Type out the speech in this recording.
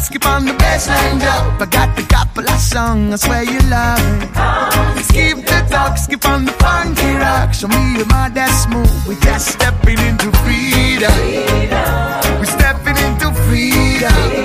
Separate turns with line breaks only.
skip on the baseline drop. I got the couple of songs, I swear you love it. Skip the talk, skip on the funky rock. Show me your mind that's smooth. We just stepping into freedom. We're stepping into freedom.